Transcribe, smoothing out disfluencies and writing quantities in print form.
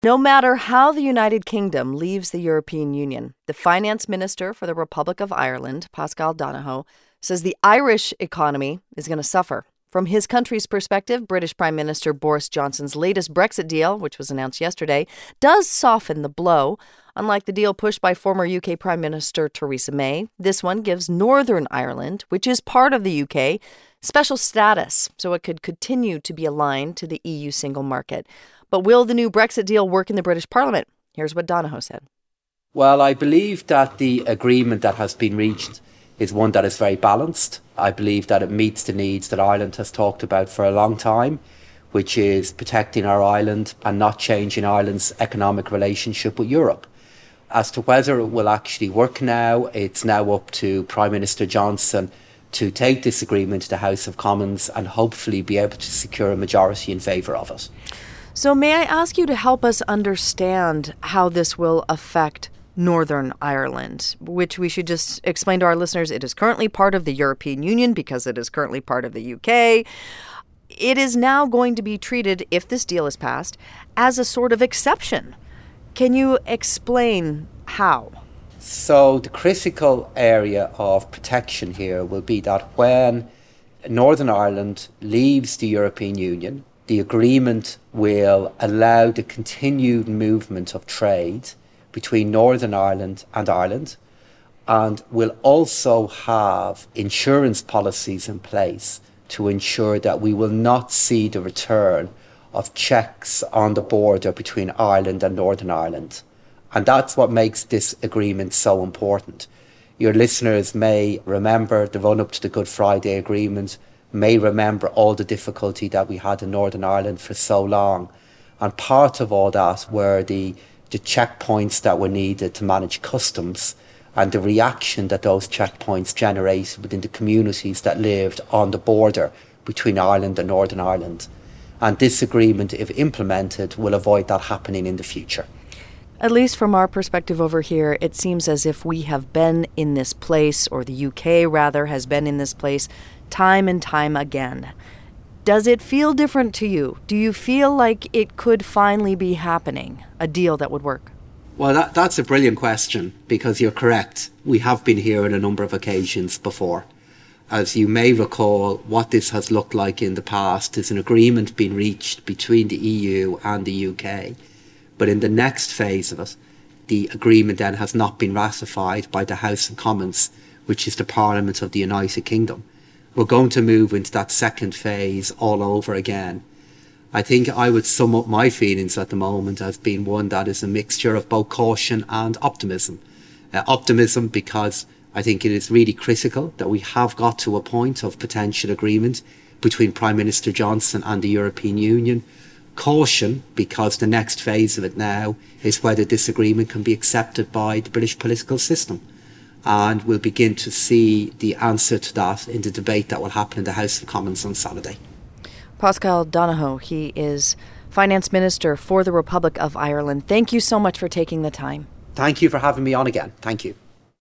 No matter how the United Kingdom leaves the European Union, the finance minister for the Republic of Ireland, Pascal Donohoe, says the Irish economy is going to suffer. From his country's perspective, British Prime Minister Boris Johnson's latest Brexit deal, which was announced yesterday, does soften the blow. Unlike the deal pushed by former UK Prime Minister Theresa May, this one gives Northern Ireland, which is part of the UK, special status, so it could continue to be aligned to the EU single market. But will the new Brexit deal work in the British Parliament? Here's what Donohoe said. Well, I believe that the agreement that has been reached is one that is very balanced. I believe that it meets the needs that Ireland has talked about for a long time, which is protecting our island and not changing Ireland's economic relationship with Europe. As to whether it will actually work now, it's now up to Prime Minister Johnson to take this agreement to the House of Commons and hopefully be able to secure a majority in favour of it. So may I ask you to help us understand how this will affect Northern Ireland, which we should just explain to our listeners. It is currently part of the European Union because it is currently part of the UK. It is now going to be treated, if this deal is passed, as a sort of exception. Can you explain how? So the critical area of protection here will be that when Northern Ireland leaves the European Union, the agreement will allow the continued movement of trade between Northern Ireland and will also have insurance policies in place to ensure that we will not see the return of checks on the border between Ireland and Northern Ireland. And that's what makes this agreement so important. Your listeners may remember the run-up to the Good Friday Agreement, may remember all the difficulty that we had in Northern Ireland for so long. And part of all that were the checkpoints that were needed to manage customs and the reaction that those checkpoints generated within the communities that lived on the border between Ireland and Northern Ireland. And this agreement, if implemented, will avoid that happening in the future. At least from our perspective over here, it seems as if we have been in this place, or the UK rather has been in this place, time and time again. Does it feel different to you? Do you feel like it could finally be happening, a deal that would work? Well, that's a brilliant question, because you're correct. We have been here on a number of occasions before. As you may recall, what this has looked like in the past is an agreement being reached between the EU and the UK. But in the next phase of it, the agreement then has not been ratified by the House of Commons, which is the Parliament of the United Kingdom. We're going to move into that second phase all over again. I think I would sum up my feelings at the moment as being one that is a mixture of both caution and optimism. Optimism because I think it is really critical that we have got to a point of potential agreement between Prime Minister Johnson and the European Union. Caution because the next phase of it now is whether this agreement can be accepted by the British political system. And we'll begin to see the answer to that in the debate that will happen in the House of Commons on Saturday. Pascal Donohoe, he is Finance Minister for the Republic of Ireland. Thank you so much for taking the time. Thank you for having me on again. Thank you.